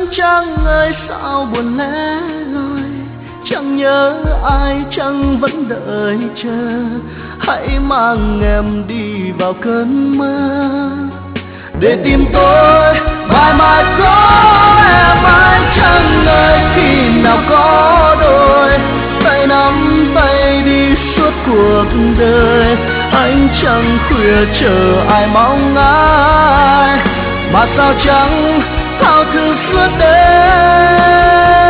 Trăng ơi sao buồn lẻ loi, chẳng nhớ ai, chẳng vẫn đợi chờ. Hãy mang em đi vào cơn mơ để tìm tôi mãi mãi có em. Ai Trăng ơi khi nào có đôi tay nắm tay đi suốt cuộc đời. Ánh trăng khuya chờ ai mong ai, mà sao chẳng thao thức suốt đêm.